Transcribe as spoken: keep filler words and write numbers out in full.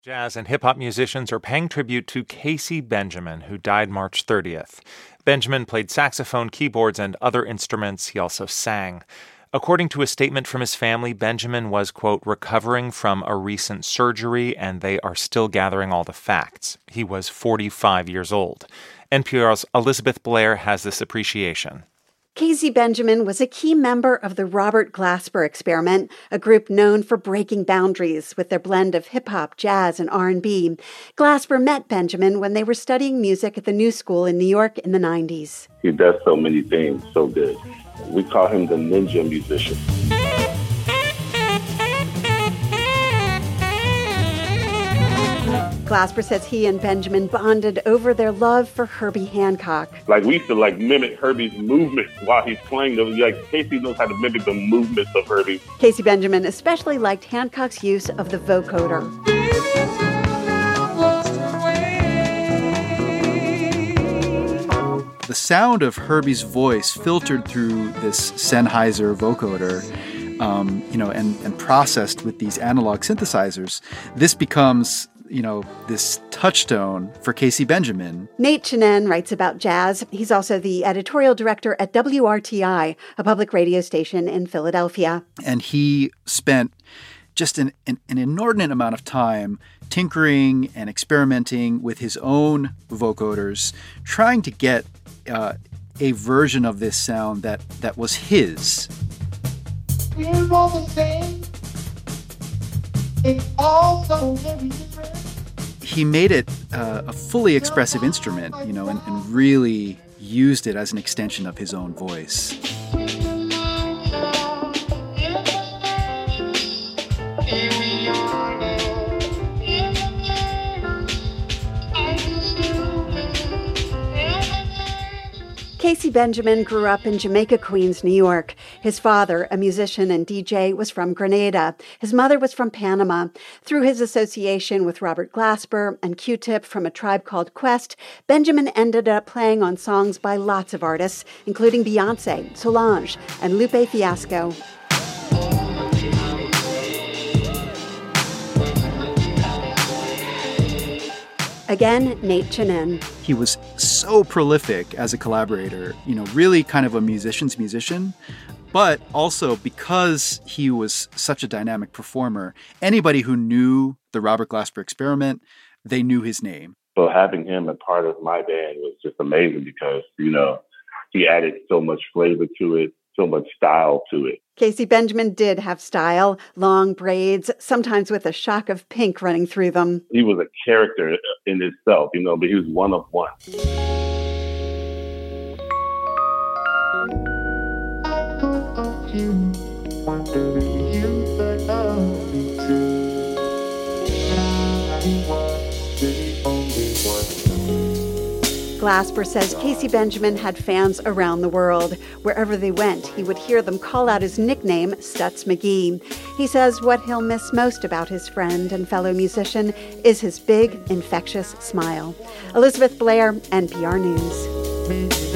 Jazz and hip-hop musicians are paying tribute to Casey Benjamin, who died March thirtieth. Benjamin played saxophone, keyboards, and other instruments. He also sang. According to a statement from his family, Benjamin was, quote, recovering from a recent surgery, and they are still gathering all the facts. He was forty-five years old. N P R's Elizabeth Blair has this appreciation. Casey Benjamin was a key member of the Robert Glasper Experiment, a group known for breaking boundaries with their blend of hip-hop, jazz, and R and B. Glasper met Benjamin when they were studying music at the New School in New York in the nineties. He does so many things so good. We call him the ninja musician. Glasper says he and Benjamin bonded over their love for Herbie Hancock. Like, we used to, like, mimic Herbie's movements while he's playing. It was like, Casey knows how to mimic the movements of Herbie. Casey Benjamin especially liked Hancock's use of the vocoder. The sound of Herbie's voice filtered through this Sennheiser vocoder, um, you know, and, and processed with these analog synthesizers. This becomes, you know, this touchstone for Casey Benjamin. Nate Chinen writes about jazz. He's also the editorial director at W R T I, a public radio station in Philadelphia. And he spent just an, an, an inordinate amount of time tinkering and experimenting with his own vocoders, trying to get uh, a version of this sound that, that was his. We're all the same. It's all so very different. He made it uh, a fully expressive instrument, you know, and, and really used it as an extension of his own voice. Casey Benjamin grew up in Jamaica, Queens, New York. His father, a musician and D J, was from Grenada. His mother was from Panama. Through his association with Robert Glasper and Q-Tip from A Tribe Called Quest, Benjamin ended up playing on songs by lots of artists, including Beyonce, Solange, and Lupe Fiasco. Again, Nate Chinen. He was so prolific as a collaborator, you know, really kind of a musician's musician, but also because he was such a dynamic performer, anybody who knew the Robert Glasper Experiment, they knew his name. So having him a part of my band was just amazing because, you know, he added so much flavor to it, so much style to it. Casey Benjamin did have style, long braids, sometimes with a shock of pink running through them. He was a character in itself, you know, but he was one of one. Glasper says Casey Benjamin had fans around the world. Wherever they went, he would hear them call out his nickname, Stutz McGee. He says what he'll miss most about his friend and fellow musician is his big, infectious smile. Elizabeth Blair, N P R News.